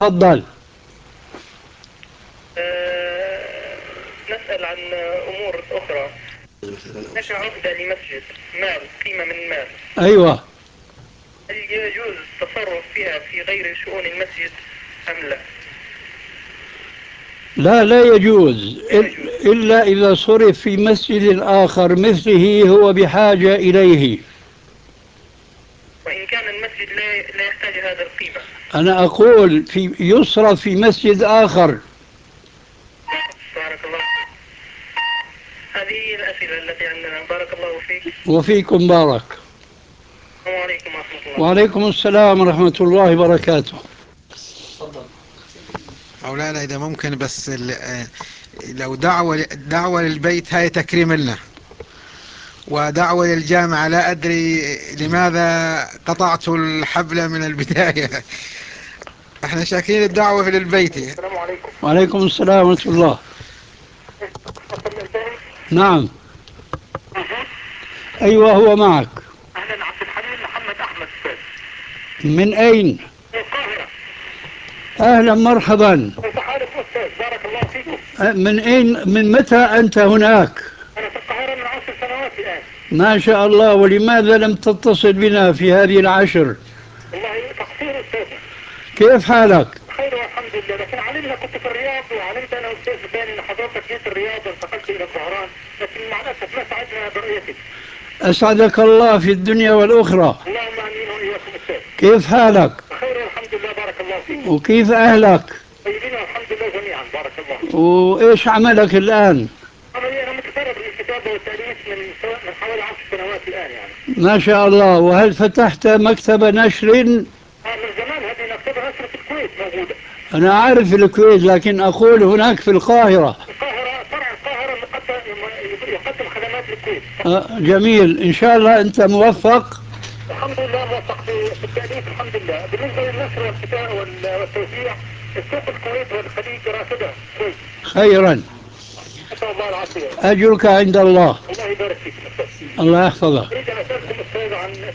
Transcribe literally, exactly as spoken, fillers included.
تفضل. آه، نسأل عن أمور أخرى. هناك عقدة لمسجد مال، قيمة من مال، أيوة. هل يجوز التصرف فيها في غير شؤون المسجد أم لا؟ لا، لا يجوز لا يجوز. إلا إذا صرف في مسجد آخر مثله هو بحاجة إليه. وإن كان المسجد لا لا يحتاج هذا القيمة. أنا أقول في يصرف في مسجد آخر. بارك الله فيك. هذه هي الأسئلة التي عندنا. بارك الله فيك. وفيكم بارك. السلام عليكم ورحمة الله. وعليكم السلام ورحمة الله وبركاته. مولانا إذا ممكن بس ال- آه، لو دعوة دعوة للبيت هاي تكريم لنا، ودعوة للجامعة لا أدري لماذا قطعت الحبل من البداية. احنا شاكرين الدعوة في للبيت. السلام عليكم. وعليكم السلام ورحمة الله. تفضل الإنسان. نعم. موجود. أيوة هو معك. أهلا، عبد الحليم محمد أحمد أستاذ. من أين؟ من القاهرة. أهلا مرحبا. كيف حالك أستاذ؟ بارك الله فيكم. من أين، من متى أنت هناك؟ أنا في القاهرة من عشر سنوات الآن. ما شاء الله. ولماذا لم تتصل بنا في هذه العشر؟ والله تقصير أستاذ. كيف حالك؟ بخير والحمد لله، لكن علمنا كنت في الرياض، وعلمت أنا أستاذ ثاني أن حضرتك جيت الرياض وانتقلت إلى الطهران، لكن مع الأسف ما سعدنا برؤيتك. أسعدك الله في الدنيا والأخرى. اللهم آمين وإياكم أستاذ. كيف حالك؟ بخير والحمد لله، بارك الله فيك. وكيف أهلك؟ طيبين والحمد لله جميعا، بارك الله. وإيش عملك الآن؟ أنا أنا متفرغ للكتابة والتأليف من من حوالي عشر سنوات الآن يعني. ما شاء الله. وهل فتحت مكتب نشر؟ آه، من زمان هذه مكتبة نشر في الكويت موجودة. أنا عارف الكويت، لكن أقول هناك في القاهرة. القاهرة، فرع القاهرة مقدم يقدم خدمات للكويت. آه، جميل. إن شاء الله أنت موفق. الحمد لله موفق في في التأليف الحمد لله. بالنسبة للنشر والكتابة وال- والتوزيع، السوق الكويت والخليج راكدة كويس. خيرا. نسأل الله العافية. أجرك عند الله. الله يبارك فيك أستاذ. الله يحفظك. أريد أن أسألكم أستاذ عن